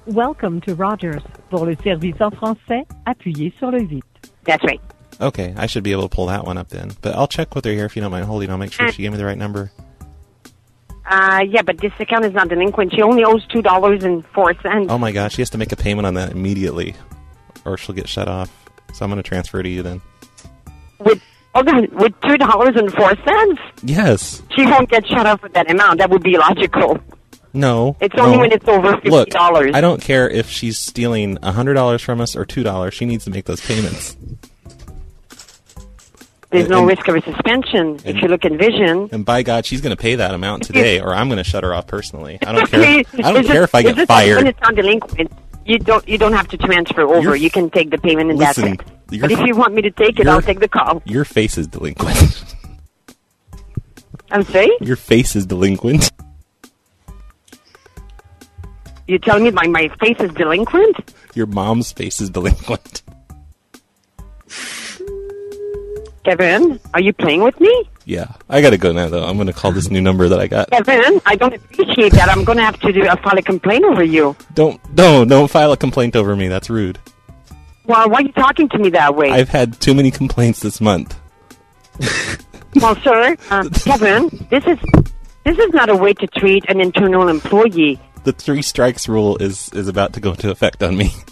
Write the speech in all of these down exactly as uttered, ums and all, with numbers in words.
Welcome to Rogers. Pour le service en français, appuyez sur le huit. That's right. Okay, I should be able to pull that one up then. But I'll check with her here if you don't mind holding. I'll make sure she gave me the right number. Uh, yeah, but this account is not delinquent. She only owes two dollars and four cents. Oh my gosh, she has to make a payment on that immediately, or she'll get shut off. So I'm going to transfer to you then. With oh God, with two dollars and four cents? Yes. She won't get shut off with that amount. That would be illogical. No. It's only no. when it's over fifty dollars. Look, I don't care if she's stealing one hundred dollars from us or two dollars. She needs to make those payments. There's and, no and, risk of a suspension and, if you look in Vision. And by God, she's going to pay that amount today, or I'm going to shut her off personally. I don't Okay. care. I don't Is care it, if I get it fired. When it's not delinquent, you don't you don't have to transfer over. You're, you can take the payment and listen, that's it. But if you want me to take it, your, I'll take the call. Your face is delinquent. I'm sorry? Your face is delinquent. You're telling me my, my face is delinquent? Your mom's face is delinquent. Kevin, are you playing with me? Yeah, I gotta go now though. I'm gonna call this new number that I got. Kevin, I don't appreciate that. I'm gonna have to do a file a complaint over you. Don't, no, don't file a complaint over me. That's rude. Well, why are you talking to me that way? I've had too many complaints this month. Well, sir, uh, Kevin, this is this is not a way to treat an internal employee. The three strikes rule is is about to go into effect on me.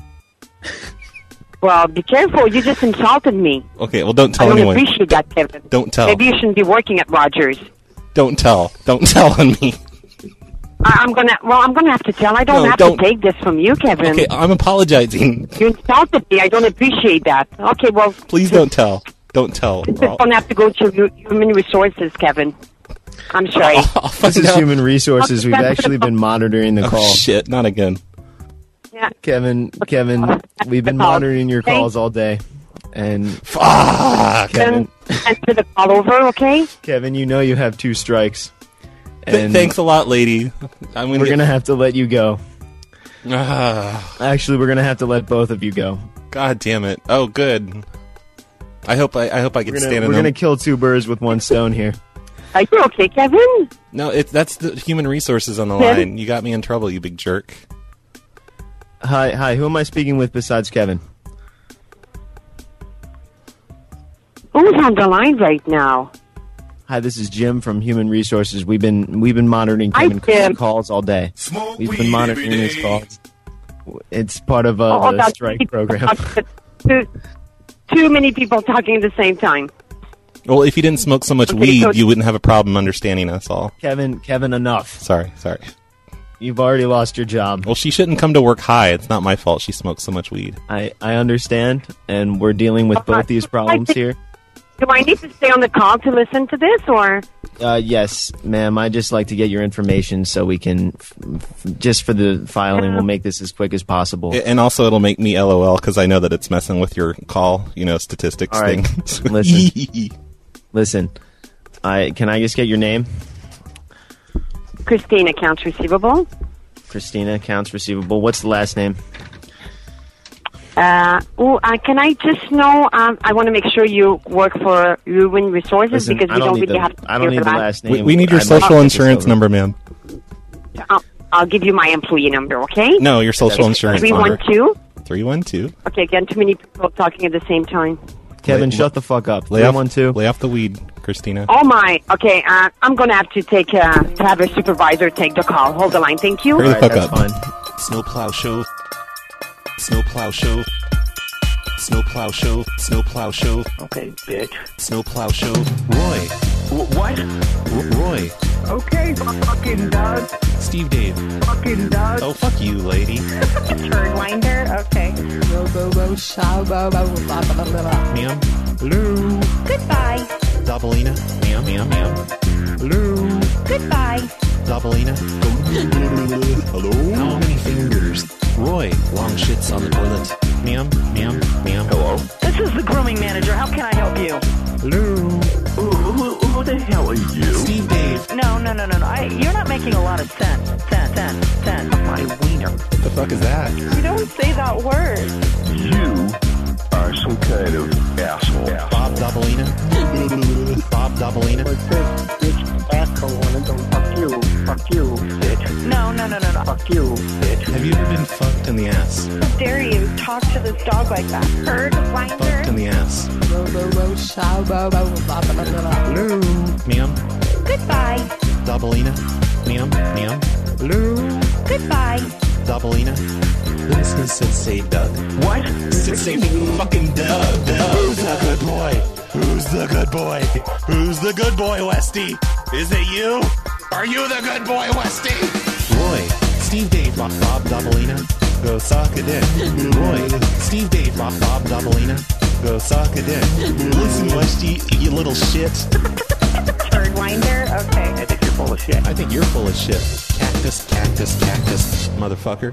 Well, be careful. You just insulted me. Okay, well, don't tell I don't anyone. appreciate that, Kevin. Don't tell. Maybe you shouldn't be working at Rogers. Don't tell. Don't tell on me. I, I'm gonna. Well, I'm gonna have to tell. I don't No, have don't. to take this from you, Kevin. Okay, I'm apologizing. You insulted me. I don't appreciate that. Okay, well, Please don't tell. Don't tell. this is gonna have to go to hu- human resources, Kevin. I'm sorry. I'll, I'll find This is out. Human Resources. We've actually been monitoring the Oh, call. shit, not again. Yeah. Kevin, Kevin, we've been Call. monitoring your Okay. calls all day. And Fuck. Kevin, Answer the call over, okay? Kevin, you know you have two strikes. Th- And thanks a lot, lady. I'm gonna we're get- going to have to let you go. Ah, Actually, we're going to have to let both of you go. God damn it. Oh, good. I hope I, I hope I get We're to going stand to in we're them. gonna kill two birds with one stone here. Are you okay, Kevin? No, it, that's the human resources on the Kevin? line. You got me in trouble, you big jerk. Hi, hi. Who am I speaking with besides Kevin? Who's on the line right now? Hi, this is Jim from Human Resources. We've been we've been monitoring Hi, Kevin Jim. calls all day. We've been monitoring his calls. It's part of uh, Oh, the that's- strike program. Too, too many people talking at the same time. Well, if you didn't smoke so much Okay, weed, so- you wouldn't have a problem understanding us all. Kevin, Kevin, enough. Sorry, sorry. You've already lost your job. Well, she shouldn't come to work high. It's not my fault she smokes so much weed. I, I understand, and we're dealing with both these problems here. Do I need to stay on the call to listen to this, or? Uh, yes, ma'am. I just like to get your information so we can, f- f- just for the filing, we'll make this as quick as possible. A- And also, it'll make me LOL because I know that it's messing with your call, you know, statistics All right. thing. Listen. Listen, I can I just get your name? Christine, accounts receivable. Christina, accounts receivable. What's the last name? Uh, oh, uh, can I just know? Um, I want to make sure you work for Human Resources Listen, because I we don't don't need really the, have to. I don't hear need the that. last name. we, we need your I'd like to social get this insurance over. number, ma'am. I'll, I'll give you my employee number, okay? No, your social insurance Three one number. two. three one two. Okay, again, too many people talking at the same time. Kevin, Lay- shut the fuck up. Lay three off, one two. lay off the weed, Christina. Oh my. Okay, uh, I'm gonna have to take uh, to have a supervisor take the call. Hold the line, thank you. Hurry the Alright, fuck that's up. fine. Snowplow show. Snowplow show. Snowplow show. Snowplow show. Okay, bitch. Snowplow show. Roy. W- what? R- Roy. Okay, fucking dog. Steve Dave. Fucking dog. Oh, fuck you, lady. Birdwinder? Okay. Ma'am. Hello. Goodbye. Doubleina. Ma'am, ma'am, ma'am. Hello. Goodbye. Doubleina. Hello. How many fingers? Roy. Long shits on the toilet. Ma'am, ma'am, ma'am. Hello. This is the grooming manager. How can I help you? Hello. Who, who, who the hell are you? Steve Dave. No, no, no, no, no. I, you're not making a lot of sense. Sense, sense, sense. My wiener. What the fuck is that? You don't say that word. You are some kind of asshole. Bob Doubleina. Bob Doubleina. Bitch, asshole. Fuck you. Fuck you, bitch. No, no, no, no, no. Fuck you, bitch. Have you ever been Fucked in the ass. How dare you talk to this dog like that? Bird Fucked in winder. the ass. Hello. Ma'am. Goodbye. Doubleina. Ma'am. Ma'am. Hello. Goodbye. Doubleina. This is Sensei Doug. What? Sensei fucking Doug. Doug. Who's the good boy? Who's the good boy? Who's the good boy, Westy? Is it you? Are you the good boy, Westy? Roy. Steve Dave. Bob Bob Doubleina. Go suck a dick. Roy. Steve Dave. Bob Bob Doubleina. Go suck a dick. Listen, Westy, you little shit. Bird winder. Okay. I think you're full of shit. I think you're full of shit. Cactus, cactus, cactus, motherfucker.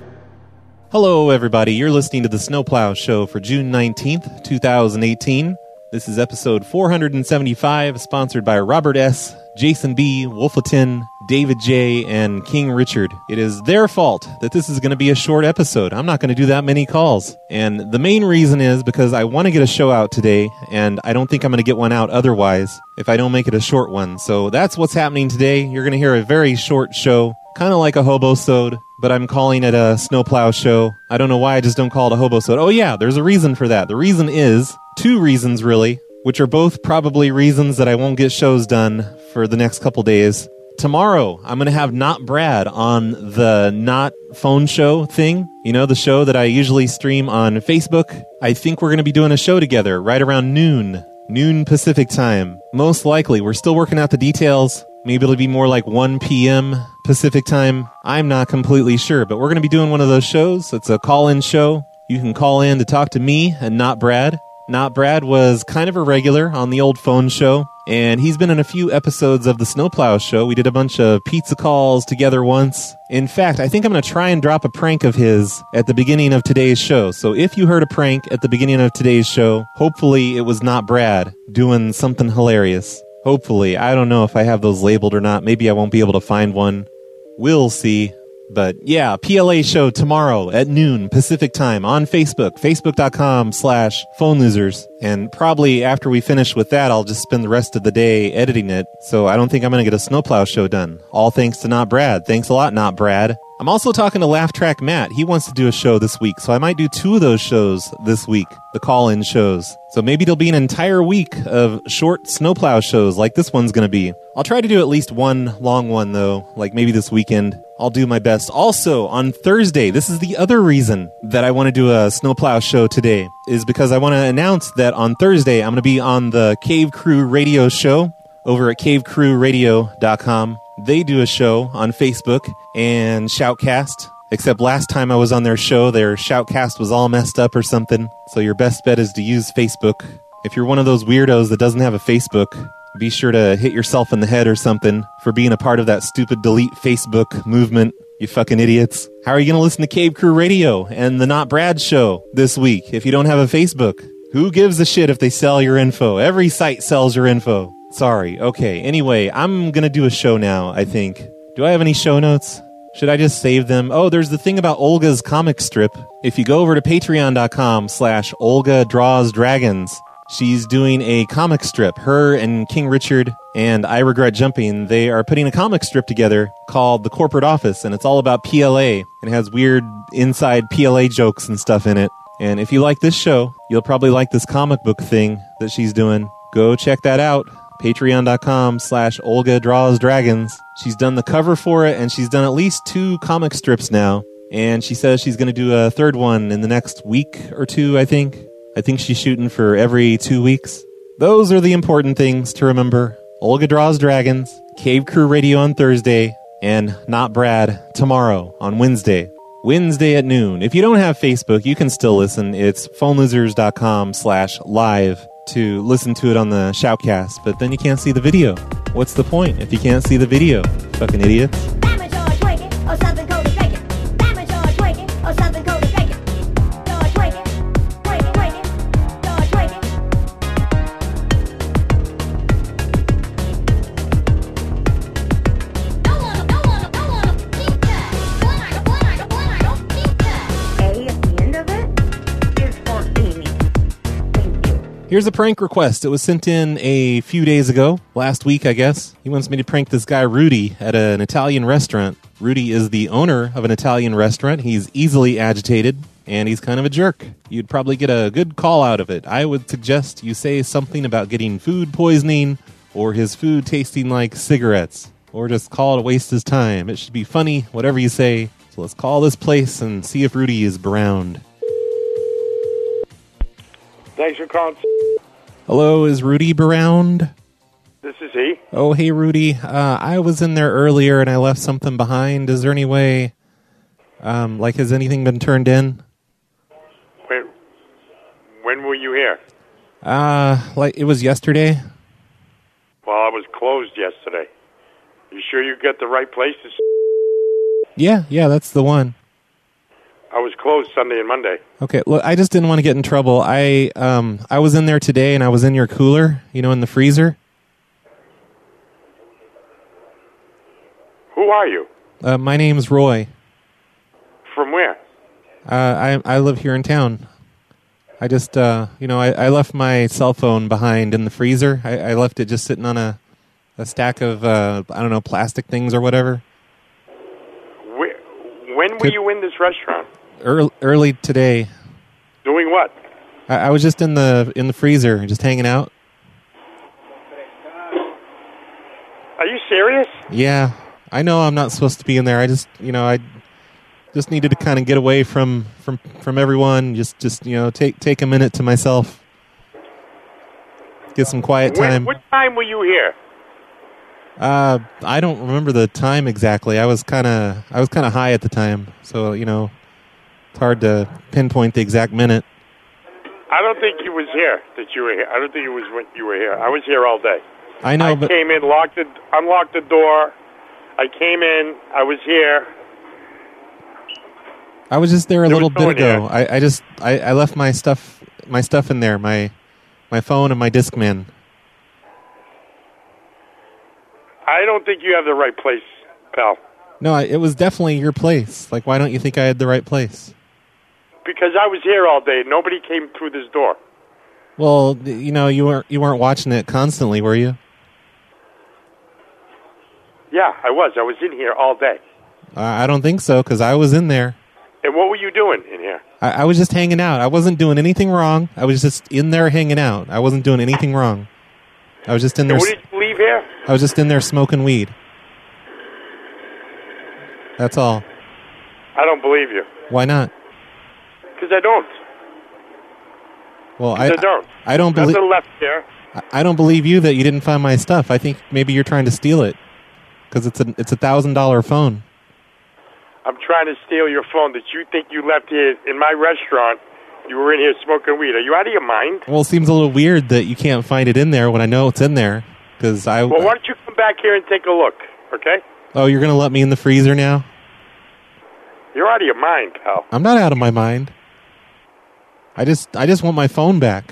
Hello, everybody. You're listening to the Snowplow Show for June nineteenth, twenty eighteen. This is episode four seventy-five, sponsored by Robert S., Jason B., Wolfeton, David J., and King Richard. It is their fault that this is going to be a short episode. I'm not going to do that many calls. And the main reason is because I want to get a show out today, and I don't think I'm going to get one out otherwise if I don't make it a short one. So that's what's happening today. You're going to hear a very short show, kind of like a hobo-sode, but I'm calling it a snowplow show. I don't know why I just don't call it a hobo-sode. Oh yeah, there's a reason for that. The reason is, two reasons really, which are both probably reasons that I won't get shows done for the next couple days. Tomorrow, I'm going to have Not Brad on the Not Phone Show thing. You know, the show that I usually stream on Facebook. I think we're going to be doing a show together right around noon. Noon Pacific time. Most likely. We're still working out the details. Maybe it'll be more like one p.m. Pacific time. I'm not completely sure, but we're going to be doing one of those shows. It's a call-in show. You can call in to talk to me and Not Brad. Not Brad was kind of a regular on the old phone show, and he's been in a few episodes of the Snowplow Show. We did a bunch of pizza calls together once. In fact, I think I'm going to try and drop a prank of his at the beginning of today's show. So if you heard a prank at the beginning of today's show, hopefully it was not Brad doing something hilarious. Hopefully. I don't know if I have those labeled or not. Maybe I won't be able to find one. We'll see. But yeah, P L A show tomorrow at noon Pacific time on Facebook, facebook.com slash phone losers. And probably after we finish with that, I'll just spend the rest of the day editing it. So I don't think I'm going to get a snowplow show done. All thanks to Not Brad. Thanks a lot, Not Brad. I'm also talking to Laugh Track Matt. He wants to do a show this week, so I might do two of those shows this week, the call-in shows. So maybe there'll be an entire week of short snowplow shows like this one's going to be. I'll try to do at least one long one, though, like maybe this weekend. I'll do my best. Also, on Thursday, this is the other reason that I want to do a snowplow show today, is because I want to announce that on Thursday, I'm going to be on the Cave Crew Radio show over at cave crew radio dot com. They do a show on Facebook and Shoutcast, except last time I was on their show, their Shoutcast was all messed up or something, so your best bet is to use Facebook. If you're one of those weirdos that doesn't have a Facebook, be sure to hit yourself in the head or something for being a part of that stupid delete Facebook movement, you fucking idiots. How are you going to listen to Cave Crew Radio and the Not Brad show this week if you don't have a Facebook? Who gives a shit if they sell your info? Every site sells your info. Sorry. Okay. Anyway, I'm going to do a show now, I think. Do I have any show notes? Should I just save them? Oh, there's the thing about Olga's comic strip. If you go over to patreon.com slash Olga Draws Dragons, she's doing a comic strip. Her and King Richard and I Regret Jumping, they are putting a comic strip together called The Corporate Office, and it's all about P L A, and it has weird inside P L A jokes and stuff in it. And if you like this show, you'll probably like this comic book thing that she's doing. Go check that out. Patreon.com slash Olga Draws Dragons. She's done the cover for it, and she's done at least two comic strips now. And she says she's going to do a third one in the next week or two, I think. I think she's shooting for every two weeks. Those are the important things to remember. Olga Draws Dragons, Cave Crew Radio on Thursday, and Not Brad tomorrow on Wednesday. Wednesday at noon. If you don't have Facebook, you can still listen. It's phonelosers.com slash live to listen to it on the Shoutcast, but then you can't see the video. What's the point if you can't see the video? Fucking idiots. Damage or twerking, or something cold to fake it. Damage or twerking, or something cold to fake it. Or twerking, twerking, twerking, or twerking. Don't wanna, don't wanna, don't wanna keep that. One I don't, one I don't, one I don't keep that. A at the end of it is for Amy. Thank you. Here's a prank request. It was sent in a few days ago, last week, I guess. He wants me to prank this guy, Rudy, at an Italian restaurant. Rudy is the owner of an Italian restaurant. He's easily agitated, and he's kind of a jerk. You'd probably get a good call out of it. I would suggest you say something about getting food poisoning or his food tasting like cigarettes, or just call it a waste of his time. It should be funny, whatever you say. So let's call this place and see if Rudy is browned. Thanks for calling. Hello, is Rudy Browned? This is he. Oh, hey, Rudy. Uh, I was in there earlier and I left something behind. Is there any way, um, like, has anything been turned in? When, when were you here? Uh, like, it was yesterday. Well, I was closed yesterday. You sure you got the right place to s- Yeah, yeah, that's the one. I was closed Sunday and Monday. Okay, look, I just didn't want to get in trouble. I um I was in there today and I was in your cooler, you know, in the freezer. Who are you? Uh, my name's Roy. From where? Uh, I I live here in town. I just, uh, you know, I, I left my cell phone behind in the freezer. I, I left it just sitting on a, a stack of, uh, I don't know, plastic things or whatever. Where, when were Could- you in this restaurant? Early, early today. Doing what? I, I was just in the in the freezer, just hanging out. Are you serious? Yeah, I know I'm not supposed to be in there. I just, you know, I just needed to kind of get away from, from, from everyone. Just, just you know, take take a minute to myself. Get some quiet When, time. what time were you here? Uh, I don't remember the time exactly. I was kind of I was kind of high at the time, so you know, it's hard to pinpoint the exact minute. I don't think he was here. That you were here. I don't think it was when you were here. I was here all day. I know, I but came in, locked it, unlocked the door. I came in. I was here. I was just there a There little was no bit one ago. I, I just I, I left my stuff my stuff in there, my my phone and my Discman. I don't think you have the right place, pal. No, I, it was definitely your place. Like, why don't you think I had the right place? Because I was here all day. Nobody came through this door. Well, you know, you weren't you weren't watching it constantly, were you? Yeah, I was. I was in here all day. Uh, I don't think so, because I was in there. And what were you doing in here? I, I was just hanging out. I wasn't doing anything wrong. I was just in there hanging out. I wasn't doing anything wrong. I was just in there. And when did you leave here? I was just in there smoking weed. That's all. I don't believe you. Why not? Because I don't. Well, 'Cause I, I don't. I don't believe. Nothing left here. I don't believe you that you didn't find my stuff. I think maybe you're trying to steal it because it's a it's a thousand dollar phone. I'm trying to steal your phone that you think you left here in my restaurant. You were in here smoking weed. Are you out of your mind? Well, it seems a little weird that you can't find it in there when I know it's in there. Because I. Well, why don't you come back here and take a look, okay? Oh, you're gonna let me in the freezer now? You're out of your mind, pal. I'm not out of my mind. I just I just want my phone back.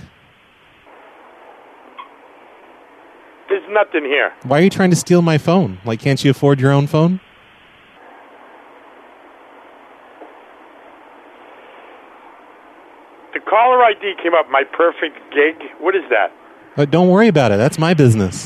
There's nothing here. Why are you trying to steal my phone? Like, can't you afford your own phone? The caller I D came up, my perfect gig. What is that? But don't worry about it. That's my business.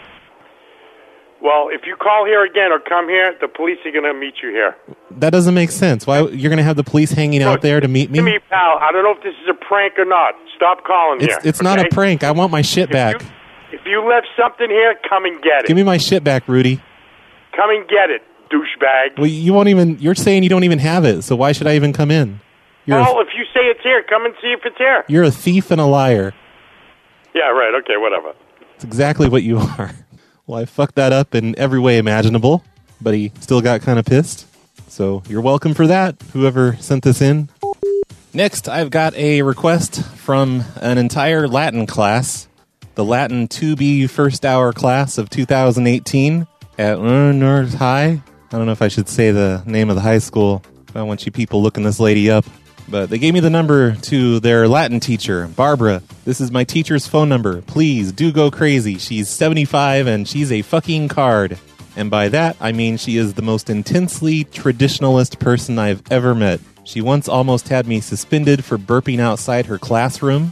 Well, if you call here again or come here, the police are going to meet you here. That doesn't make sense. Why you're going to have the police hanging out there to meet me? Give me, pal. I don't know if this is a prank or not. Stop calling It's here. it's not a okay? prank. I want my shit back. You, if you left something here, come and get it. Give me my shit back, Rudy. Come and get it, douchebag. Well, you won't even. You're saying you don't even have it. So why should I even come in? You're Well, a, if you say it's here, come and see if it's here. you're a thief and a liar. Yeah, right. Okay, whatever. It's exactly what you are. Well, I fucked that up in every way imaginable, but he still got kind of pissed. So you're welcome for that, whoever sent this in. Next, I've got a request from an entire Latin class, the Latin two B first hour class of two thousand eighteen at North High. I don't know if I should say the name of the high school. I don't want you people looking this lady up. But they gave me the number to their Latin teacher, Barbara. This is my teacher's phone number. Please do go crazy. She's seventy-five and she's a fucking card. And by that, I mean she is the most intensely traditionalist person I've ever met. She once almost had me suspended for burping outside her classroom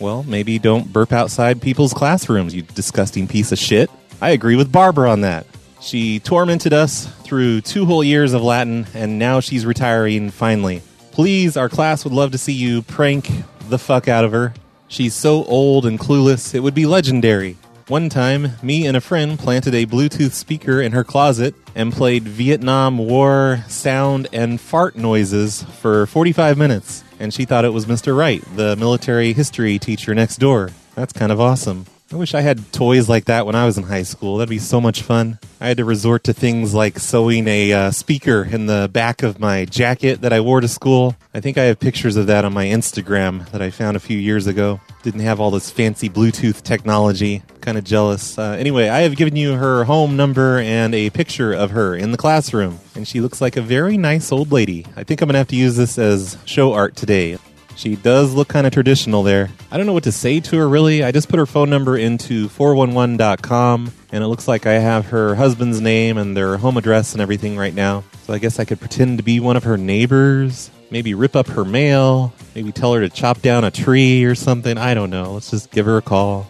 Well, maybe don't burp outside people's classrooms, you disgusting piece of shit. I agree with Barbara on that. She tormented us through two whole years of Latin, and now she's retiring finally. Please, our class would love to see you prank the fuck out of her. She's so old and clueless, it would be legendary. One time, me and a friend planted a Bluetooth speaker in her closet and played Vietnam War sound and fart noises for forty-five minutes. And she thought it was Mister Wright, the military history teacher next door. That's kind of awesome. I wish I had toys like that when I was in high school. That'd be so much fun. I had to resort to things like sewing a uh, speaker in the back of my jacket that I wore to school. I think I have pictures of that on my Instagram that I found a few years ago. Didn't have all this fancy Bluetooth technology. Kind of jealous. Uh, anyway, I have given you her home number and a picture of her in the classroom. And she looks like a very nice old lady. I think I'm going to have to use this as show art today. She does look kind of traditional there. I don't know what to say to her, really. I just put her phone number into four one one dot com, and it looks like I have her husband's name and their home address and everything right now. So I guess I could pretend to be one of her neighbors, maybe rip up her mail, maybe tell her to chop down a tree or something. I don't know. Let's just give her a call.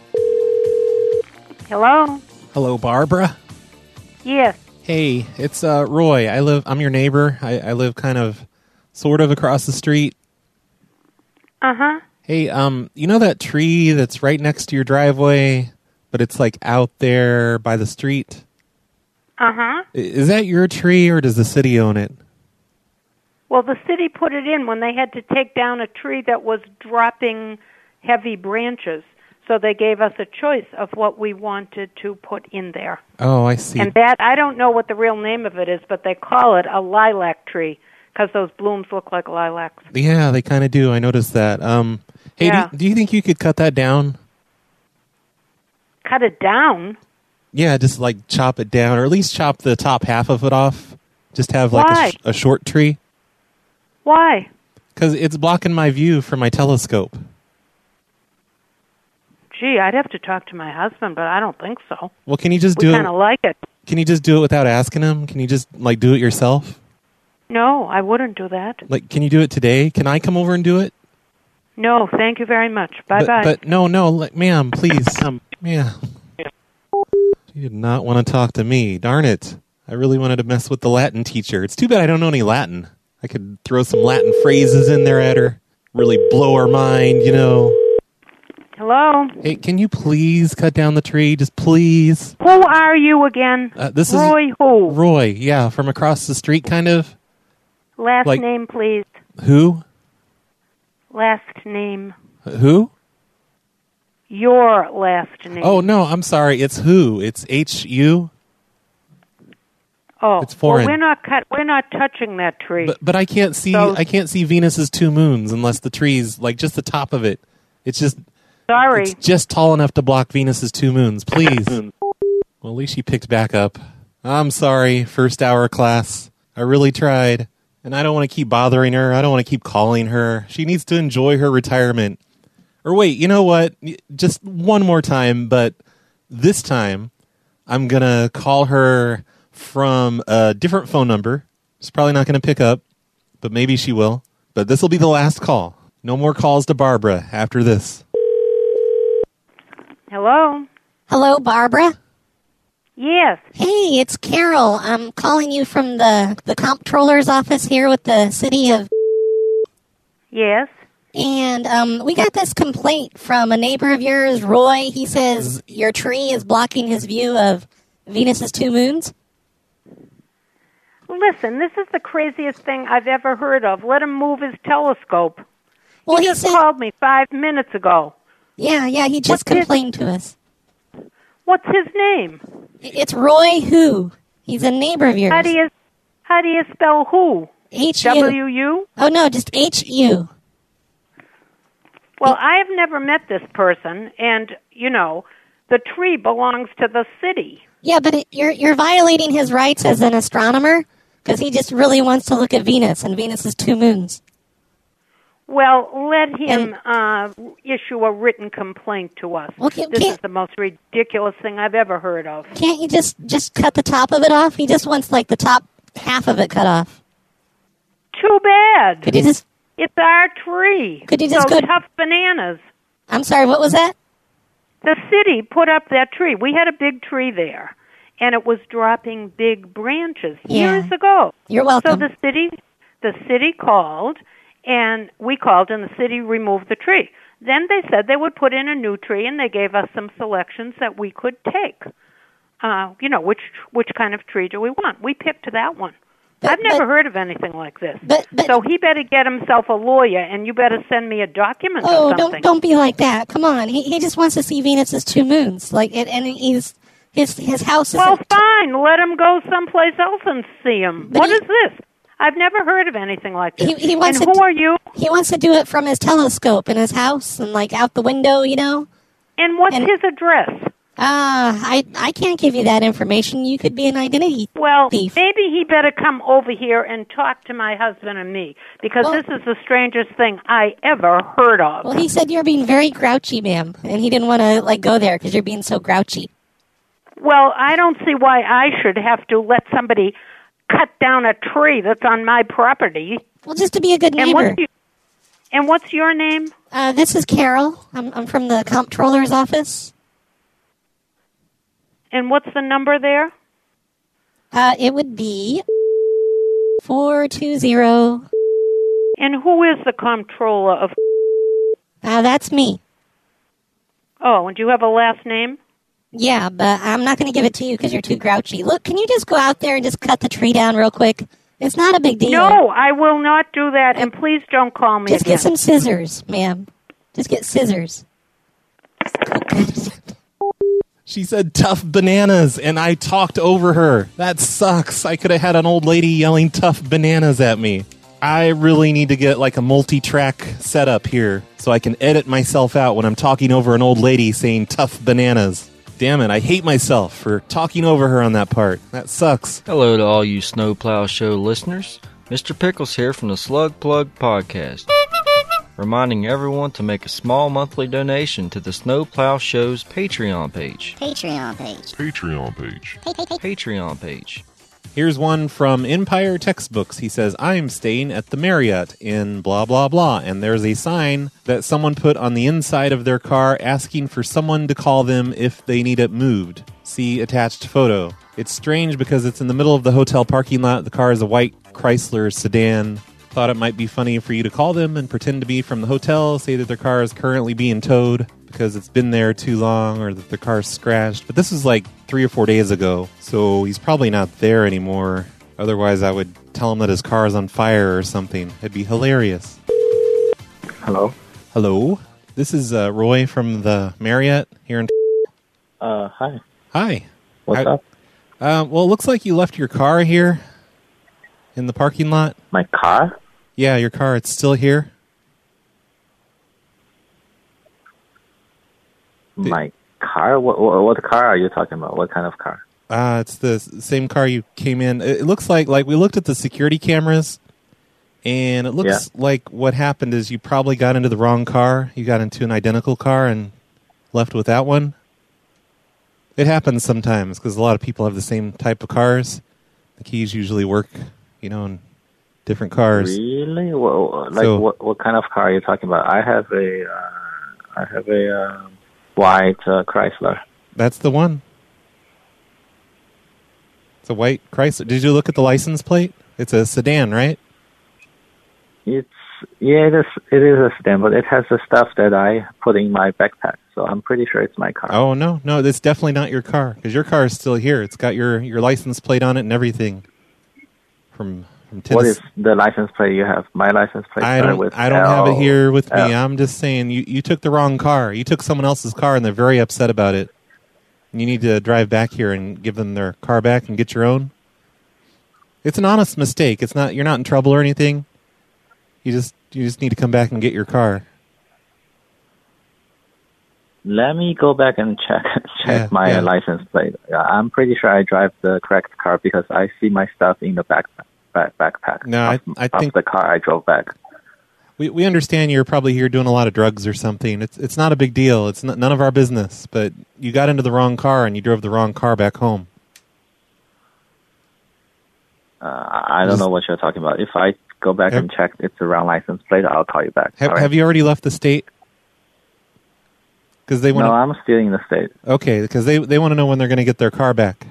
Hello? Hello, Barbara? Yes. Hey, it's uh, Roy. I live. I'm your neighbor. I, I live kind of, sort of across the street. Uh-huh. Hey, um, you know that tree that's right next to your driveway, but it's like out there by the street? Uh-huh. Is that your tree or does the city own it? Well, the city put it in when they had to take down a tree that was dropping heavy branches. So they gave us a choice of what we wanted to put in there. Oh, I see. And that, I don't know what the real name of it is, but they call it a lilac tree. Because those blooms look like lilacs. Yeah, they kind of do. I noticed that. Um, hey, yeah. do, do you think you could cut that down? Cut it down? Yeah, just like chop it down, or at least chop the top half of it off. Just have like Why? a, sh- a short tree. Why? Because it's blocking my view from my telescope. Gee, I'd have to talk to my husband, but I don't think so. Well, can you just we do it? We kind of like it. Can you just do it without asking him? Can you just like do it yourself? No, I wouldn't do that. Like, can you do it today? Can I come over and do it? No, thank you very much. Bye-bye. But, but no, no, like, ma'am, please. Um, yeah. She did not want to talk to me. Darn it. I really wanted to mess with the Latin teacher. It's too bad I don't know any Latin. I could throw some Latin phrases in there at her. Really blow her mind, you know. Hello? Hey, can you please cut down the tree? Just please. Who are you again? Uh, this Roy is who? Roy, yeah, from across the street, kind of. Last like, name, please. Who? Last name. Who? Your last name. Oh, no, I'm sorry. It's who? It's H U? Oh, it's foreign. Well, we're not cut. We're not touching that tree. But but I can't see. So, I can't see Venus's two moons unless the tree's like just the top of it. It's just. Sorry. It's just tall enough to block Venus's two moons. Please. Well, at least she picked back up. I'm sorry, first hour class. I really tried. And I don't want to keep bothering her. I don't want to keep calling her. She needs to enjoy her retirement. Or wait, you know what? Just one more time, but this time I'm going to call her from a different phone number. She's probably not going to pick up, but maybe she will. But this will be the last call. No more calls to Barbara after this. Hello? Hello, Barbara? Yes. Hey, it's Carol. I'm calling you from the, the comptroller's office here with the city of... Yes. And um, we got this complaint from a neighbor of yours, Roy. He says your tree is blocking his view of Venus's two moons. Listen, this is the craziest thing I've ever heard of. Let him move his telescope. Well, he, he just said, called me five minutes ago. Yeah, yeah, he just What's complained his, to us. What's his name? It's Roy Who. He's a neighbor of yours. How do you, how do you spell who? H U. W U? Oh, no, just H U. Well, I have never met this person, and, you know, the tree belongs to the city. Yeah, but it, you're you're violating his rights as an astronomer because he just really wants to look at Venus and Venus's two moons. Well, let him uh, issue a written complaint to us. Well, can, this can't, is the most ridiculous thing I've ever heard of. Can't you just, just cut the top of it off? He just wants, like, the top half of it cut off. Too bad. Could you just... It's our tree. Could you just so go... tough bananas. I'm sorry, what was that? The city put up that tree. We had a big tree there, and it was dropping big branches Yeah. years ago. You're welcome. So the city, the city called, and we called, and the city removed the tree. Then they said they would put in a new tree, and they gave us some selections that we could take. Uh, you know, which which kind of tree do we want? We picked that one. But- I've never but- heard of anything like this. But, but So he better get himself a lawyer, and you better send me a document oh, or something. don't don't be like that. Come on, he he just wants to see Venus's two moons. Like, and, and he's his his house is. Well, fine. Let him go someplace else and see him. But What he- is this? I've never heard of anything like this. He, he wants and to, who are you? He wants to do it from his telescope in his house and like out the window, you know. And what's And- his address? Ah, I I can't give you that information. You could be an identity Well, thief. maybe he better come over here and talk to my husband and me, because Well- this is the strangest thing I ever heard of. Well, he said you're being very grouchy, ma'am, and he didn't want to like go there because you're being so grouchy. Well, I don't see why I should have to let somebody cut down a tree that's on my property. Well, just to be a good And neighbor. what's, you, and what's your name? Uh, this is Carol. I'm I'm from the comptroller's office. And what's the number there? Uh, it would be four two zero. And who is the comptroller of... Uh, that's me. Oh, and do you have a last name? Yeah, but I'm not going to give it to you because you're too grouchy. Look, can you just go out there and just cut the tree down real quick? It's not a big deal. No, I will not do that, and please don't call me Just again. get some scissors, ma'am. Just get scissors. She said tough bananas, and I talked over her. That sucks. I could have had an old lady yelling tough bananas at me. I really need to get like a multi-track setup here so I can edit myself out when I'm talking over an old lady saying tough bananas. Damn it, I hate myself for talking over her on that part. That sucks. Hello to all you Snowplow Show listeners. Mister Pickles here from the Slug Plug Podcast. Reminding everyone to make a small monthly donation to the Snowplow Show's Patreon page. Patreon page. Patreon page. Patreon page. Here's one from Empire Textbooks. He says, I'm staying at the Marriott in blah, blah, blah. And there's a sign that someone put on the inside of their car asking for someone to call them if they need it moved. See attached photo. It's strange because it's in the middle of the hotel parking lot. The car is a white Chrysler sedan. Thought it might be funny for you to call them and pretend to be from the hotel, say that their car is currently being towed because it's been there too long or that their car's scratched. But this is like three or four days ago, so he's probably not there anymore. Otherwise, I would tell him that his car is on fire or something. It'd be hilarious. Hello? Hello? This is uh, Roy from the Marriott here in... Uh, hi. Hi. What's I- up? Uh, well, it looks like you left your car here in the parking lot. My car? Yeah, your car. It's still here. My car? What, what, what car are you talking about? What kind of car? Uh, it's the s- same car you came in. It it looks like, like we looked at the security cameras, and it looks like what happened is you probably got into the wrong car. You got into an identical car and left with that one. It happens sometimes because a lot of people have the same type of cars. The keys usually work, you know, in different cars. Really? What, like So- what? What kind of car are you talking about? I have a, uh, I have a uh, white uh, Chrysler. That's the one. It's a white Chrysler. Did you look at the license plate? It's a sedan, right? It's yeah, it is. It is a sedan, but it has the stuff that I put in my backpack, so I'm pretty sure it's my car. Oh, no, no, that's definitely not your car because your car is still here. It's got your, your license plate on it and everything. From from Tennessee. What is the license plate you have? My license plate. I start don't. with I don't have it L- here with me. L. I'm just saying you, you took the wrong car. You took someone else's car, and they're very upset about it. You need to drive back here and give them their car back and get your own. It's an honest mistake. It's not. You're not in trouble or anything. You just you just need to come back and get your car. Let me go back and check check Yeah, my yeah. license plate. Yeah, I'm pretty sure I drive the correct car because I see my stuff in the back, back backpack. No, I, of, I of think the car I drove back. we we understand you're probably here doing a lot of drugs or something. It's it's not a big deal. It's not, none of our business. But you got into the wrong car and you drove the wrong car back home. Uh, I don't know what you're talking about. If I go back Have- and check it's the wrong license plate, I'll call you back. Have All right? Have you already left the state? Because they want. No, I'm still in the States. Okay, because they they want to know when they're going to get their car back.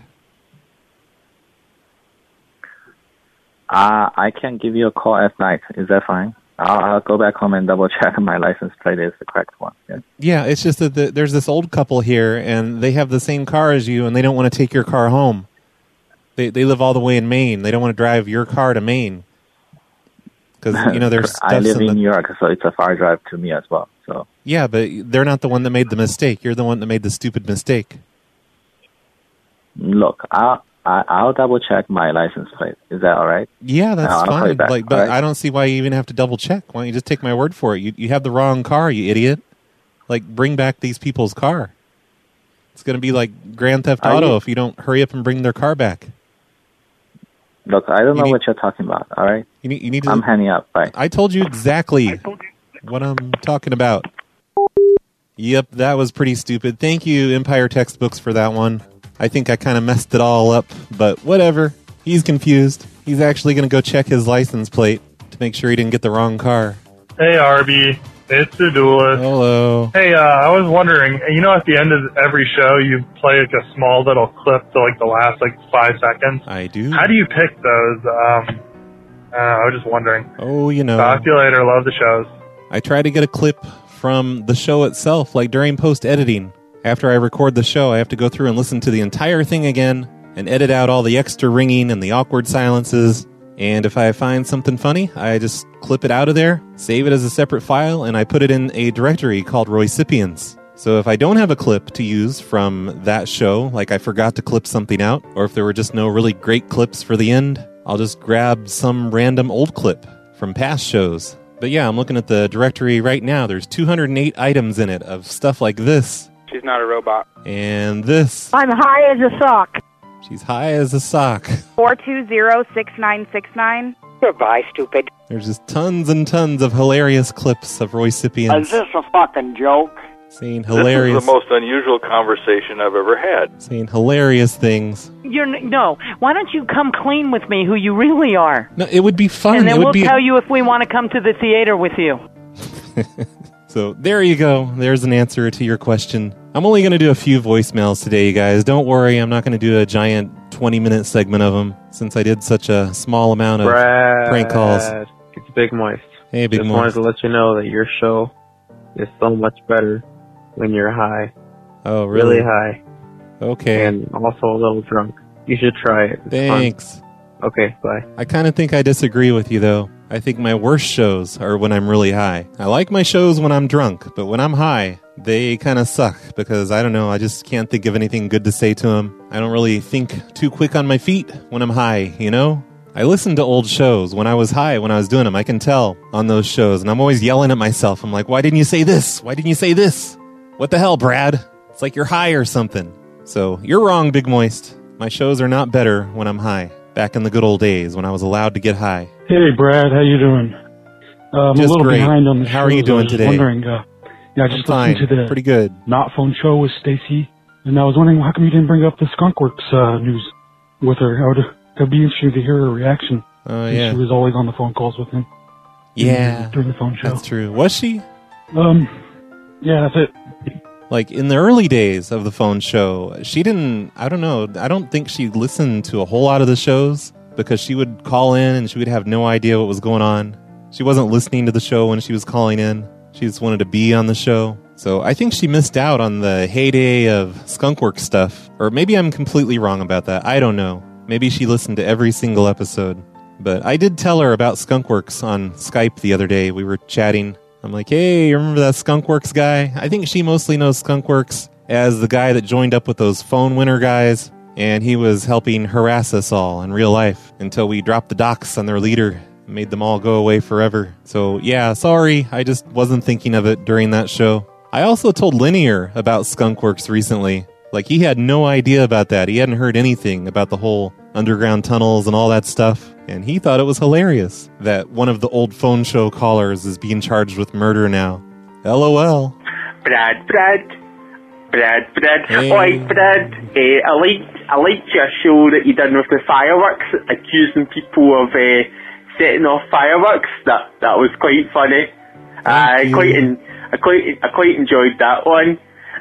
Uh, I can give you a call at night. Is that fine? I'll, I'll go back home and double check my license plate is the correct one. Yeah, yeah it's just that the, there's this old couple here, and they have the same car as you, and they don't want to take your car home. They they live all the way in Maine. They don't want to drive your car to Maine. Because, you know, there's I live in, in the, New York, so it's a far drive to me as well. So yeah, but they're not the one that made the mistake. You're the one that made the stupid mistake. Look, I'll, I, I'll double check my license plate. Is that all right? Yeah, that's I'll fine. back, Like, but right? I don't see why you even have to double check. Why don't you just take my word for it? You you have the wrong car, you idiot. Like, bring back these people's car. It's going to be like Grand Theft Are Auto you- if you don't hurry up and bring their car back. Look, I don't You know need- what you're talking about. All right. You need. You need to. I'm hanging up. Bye. I told you exactly what I'm talking about. Yep, that was pretty stupid. Thank you, Empire Textbooks, for that one. I think I kind of messed it all up, but whatever. He's confused. He's actually going to go check his license plate to make sure he didn't get the wrong car. Hey, Arby. It's the Duelist. Hello. Hey, uh, I was wondering, you know, at the end of every show, you play like a small little clip to like the last like five seconds. I do. How do you pick those? Um, uh, I was just wondering. Oh, you know. Talk to you later. Love the shows. I try to get a clip from the show itself, like during post-editing. After I record the show, I have to go through and listen to the entire thing again and edit out all the extra ringing and the awkward silences. And if I find something funny, I just clip it out of there, save it as a separate file, and I put it in a directory called Roycipients. So if I don't have a clip to use from that show, like I forgot to clip something out, or if there were just no really great clips for the end, I'll just grab some random old clip from past shows. But yeah, I'm looking at the directory right now. There's two hundred eight items in it of stuff like this. She's not a robot. And this. I'm high as a sock. She's high as a sock. four two zero, six nine six nine. Goodbye, stupid. There's just tons and tons of hilarious clips of Roycipients Is this a fucking joke? saying hilarious, This is the most unusual conversation I've ever had. saying hilarious things. You're n- no. Why don't you come clean with me, who you really are, No, it would be fun. and then it would we'll be tell you if we want to come to the theater with you. So there you go. There's an answer to your question. I'm only going to do a few voicemails today, you guys. Don't worry, I'm not going to do a giant twenty-minute segment of them, since I did such a small amount of Brad, prank calls. It's Big Moist. Hey, Big Just Moist. wanted to let you know that your show is so much better when you're high. Oh, really? Really high. Okay. And also a little drunk. You should try it. It's Thanks. fun. Okay, bye. I kind of think I disagree with you, though. I think my worst shows are when I'm really high. I like my shows when I'm drunk, but when I'm high, they kind of suck because, I don't know, I just can't think of anything good to say to them. I don't really think too quick on my feet when I'm high, you know? I listen to old shows when I was high, when I was doing them. I can tell on those shows, and I'm always yelling at myself. I'm like, why didn't you say this? Why didn't you say this? What the hell, Brad? It's like you're high or something. So, you're wrong, Big Moist. My shows are not better when I'm high. Back in the good old days when I was allowed to get high. Hey, Brad, how you doing? Uh, I'm Just a little great. behind on the How are you shows. doing I was today? Wondering, uh, yeah, I just I'm listened fine. to the Pretty good. Not Phone show with Stacy, and I was wondering how come you didn't bring up the Skunkworks uh, news with her. I would, it'd be interesting to hear her reaction. Oh, since yeah. She was always on the phone calls with him. Yeah. During the phone show. That's true. Was she? Um, yeah, that's it. Like, in the early days of the phone show, she didn't, I don't know, I don't think she listened to a whole lot of the shows because she would call in and she would have no idea what was going on. She wasn't listening to the show when she was calling in. She just wanted to be on the show. So I think she missed out on the heyday of Skunkworks stuff. Or maybe I'm completely wrong about that. I don't know. Maybe she listened to every single episode. But I did tell her about Skunkworks on Skype the other day. We were chatting. I'm like, hey, you remember that Skunkworks guy? I think she mostly knows Skunkworks as the guy that joined up with those phone winner guys, and he was helping harass us all in real life until we dropped the docs on their leader and made them all go away forever. So, yeah, sorry, I just wasn't thinking of it during that show. I also told Linear about Skunkworks recently. Like, he had no idea about that. He hadn't heard anything about the whole underground tunnels and all that stuff. And he thought it was hilarious that one of the old phone show callers is being charged with murder now. LOL. Brad, Brad, Brad, Brad. Hey. Oi, Brad. Uh, I liked I liked your show that you done with the fireworks, accusing people of uh, setting off fireworks. That that was quite funny. I you. quite en- I quite I quite enjoyed that one.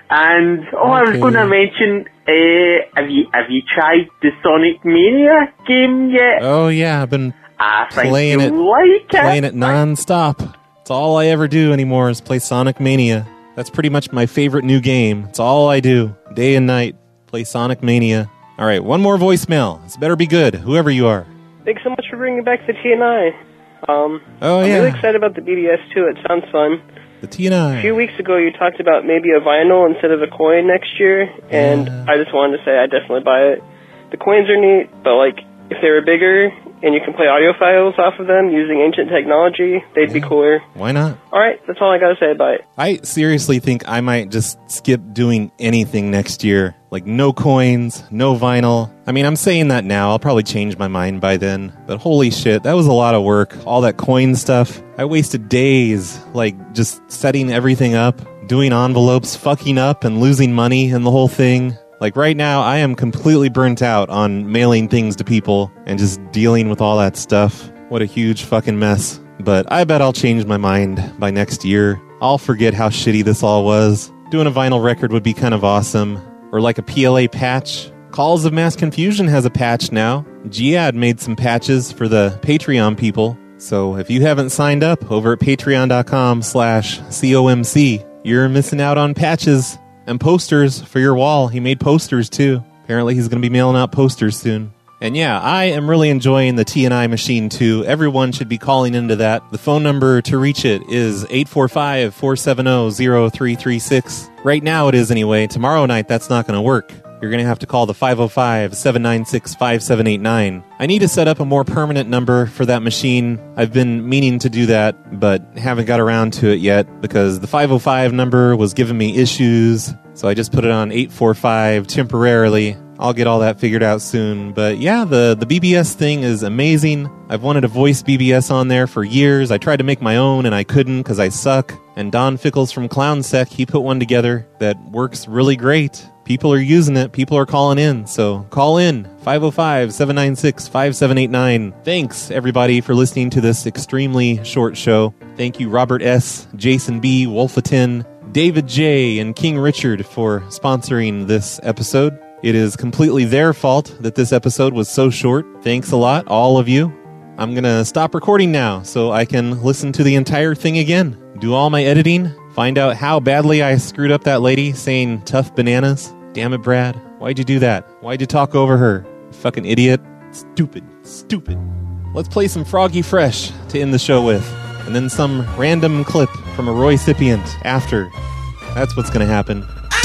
And oh, I was Okay. going to mention, uh, have you have you tried the Sonic Mania game yet? Oh yeah, I've been I think playing it, you'll like it. playing it non-stop. It's all I ever do anymore is play Sonic Mania. That's pretty much my favorite new game. It's all I do, day and night. Play Sonic Mania. All right, one more voicemail. This better be good, whoever you are. Thanks so much for bringing back the T N I. Um, Oh, I'm yeah. really excited about the B D S too. It sounds fun. The T N I. A few weeks ago, you talked about maybe a vinyl instead of a coin next year, and I just wanted to say I definitely buy it. The coins are neat, but like if they were bigger and you can play audio files off of them using ancient technology, they'd be cooler. Why not? All right, that's all I gotta say about it. I seriously think I might just skip doing anything next year. Like, no coins, no vinyl. I mean, I'm saying that now. I'll probably change my mind by then. But holy shit, that was a lot of work. All that coin stuff. I wasted days, like, just setting everything up, doing envelopes, fucking up, and losing money and the whole thing. Like, right now, I am completely burnt out on mailing things to people and just dealing with all that stuff. What a huge fucking mess. But I bet I'll change my mind by next year. I'll forget how shitty this all was. Doing a vinyl record would be kind of awesome. Or like a P L A patch. Calls of Mass Confusion has a patch now. Jihad made some patches for the Patreon people. So if you haven't signed up over at patreon.com slash COMC, you're missing out on patches and posters for your wall. He made posters too. Apparently he's going to be mailing out posters soon. And yeah, I am really enjoying the T N I machine too. Everyone should be calling into that. The phone number to reach it is eight four five, four seven zero, zero three three six. Right now it is anyway. Tomorrow night that's not going to work. You're going to have to call the five oh five, seven nine six, five seven eight nine. I need to set up a more permanent number for that machine. I've been meaning to do that, but haven't got around to it yet because the five oh five number was giving me issues. So I just put it on eight four five temporarily. I'll get all that figured out soon. But yeah, the, the B B S thing is amazing. I've wanted to voice B B S on there for years. I tried to make my own and I couldn't because I suck. And Don Fickles from Clownsec, he put one together that works really great. People are using it. People are calling in. So call in five oh five, seven nine six, five seven eight nine. Thanks, everybody, for listening to this extremely short show. Thank you, Robert S., Jason B., Wolfeton, David J., and King Richard for sponsoring this episode. It is completely their fault that this episode was so short. Thanks a lot, all of you. I'm going to stop recording now so I can listen to the entire thing again. Do all my editing. Find out how badly I screwed up that lady saying tough bananas. Damn it, Brad. Why'd you do that? Why'd you talk over her? You fucking idiot. Stupid. Stupid. Let's play some Froggy Fresh to end the show with. And then some random clip from a Roy Scipient after. That's what's going to happen.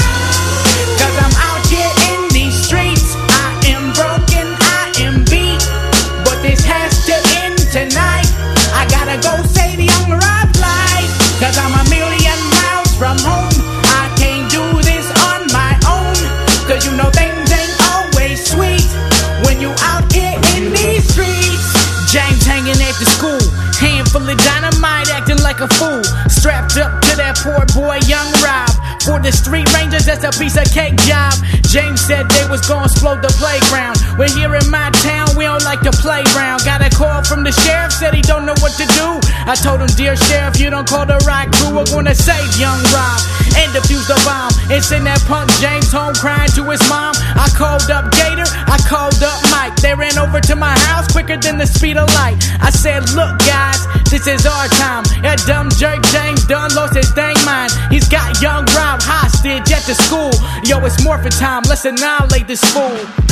Cause I'm out here in these streets. I am broken, I am beat. But this has to end tonight. I gotta go save young Rob life. Cause I'm a million miles from home. I can't do this on my own. Cause you know things ain't always sweet when you out here in these streets. James hanging at the school. Handful of dynamite acting like a fool. Strapped up to that poor boy young Rob. For the street rangers, that's a piece of cake job. James said they was gonna explode the playground. We're here in my town, we don't like to play around. Got a call from the sheriff, said he don't know what to do. I told him, dear sheriff, you don't call the right crew. We're gonna save young Rob and defuse the bomb. And send that punk James home crying to his mom. I called up Gator, I called up Mike. They ran over to my house quicker than the speed of light. I said, look guys, this is our time. That dumb jerk James done lost his dang mind. He's got young Rob hostage at the school. Yo, it's morphin' time, let's annihilate this fool.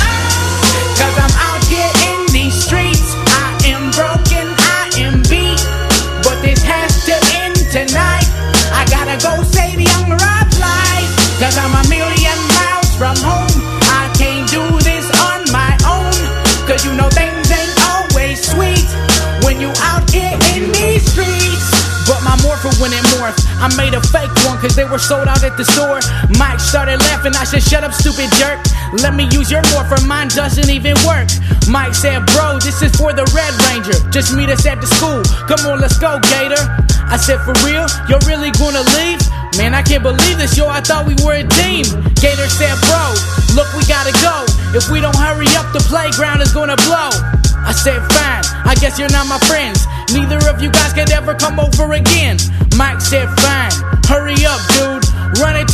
Cause I'm out here in these streets. I am broken, I am beat. But this has to end tonight. I gotta go save young Rob's life. Cause I'm a million miles from home. I can't do this on my own. Cause you know things ain't always sweet when you out here in these streets. But my morpher when it morphed, I made a fake one cause they were sold out at the store. Mike started laughing, I said shut up stupid jerk. Let me use your morpher, mine doesn't even work. Mike said bro, this is for the Red Ranger. Just meet us at the school, come on let's go Gator. I said for real, you're really gonna leave? Man I can't believe this, yo I thought we were a team. Gator said bro, look we gotta go. If we don't hurry up the playground is gonna blow. I said fine, I guess you're not my friends. Neither of you guys could ever come over again. Mike said fine, hurry up dude. Run into the house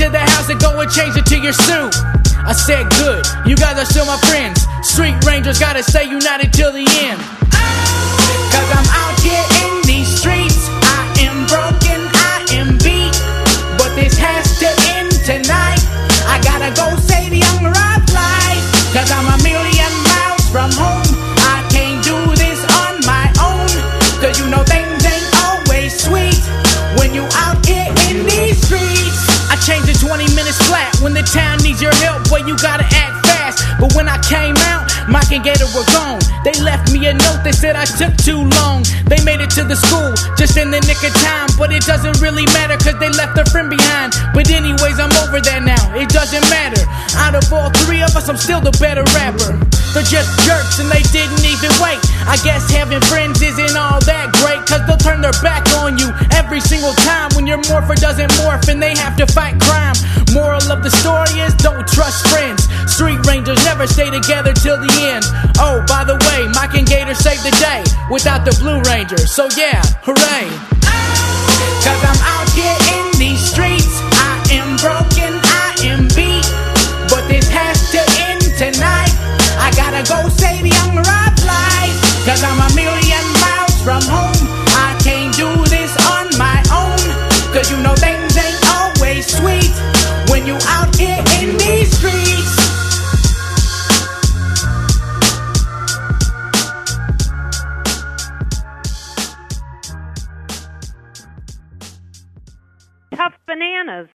said, go and change it to your suit. I said, good, you guys are still my friends. Street Rangers gotta stay united till the end. Cause I'm out here in these streets. I am broken, I am beat. But this has to end tonight. I gotta go save young Rob life. Cause I'm a million miles from home. I can't do this on my own. Cause you know things ain't always sweet when you out here in these streets. I changed in twenty minutes flat. When the town needs your help, boy, you gotta act fast. But when I came out, Mike and Gator were gone. They left me a note, they said I took too long. They made it to the school, just in the nick of time. But it doesn't really matter, cause they left their friend behind. But anyways, I'm over there now, it doesn't matter. Out of all three of us, I'm still the better rapper. They're just jerks and they didn't even wait. I guess having friends isn't all that great, cause they'll turn their back on you every single time. When your morpher doesn't morph and they have to fight crime. Moral of the story is don't trust friends. Street Rangers never stay together till the end. Oh, by the way, Mike and Gator saved the day without the Blue Ranger. So yeah, hooray. Cause I'm out here in these streets. I am broken, I am beat. But this has to end tonight. I gotta go save young Rob's life. Cause I'm a million miles from home. I can't do this on my own. Cause you know things ain't always sweet when you out here in these streets. Tough bananas.